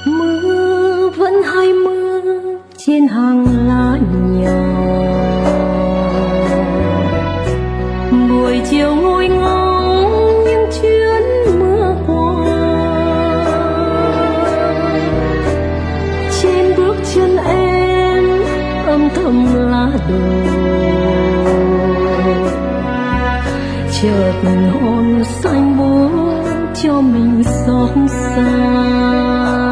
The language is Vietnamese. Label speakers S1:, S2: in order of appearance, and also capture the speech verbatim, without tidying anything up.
S1: Mưa vẫn hay mưa trên hàng lá nhỏ, buổi chiều ngồi ngóng những chuyến mưa qua. Trên bước chân em âm thầm lá đổ, chợt hôn xanh bố cho mình xót xa.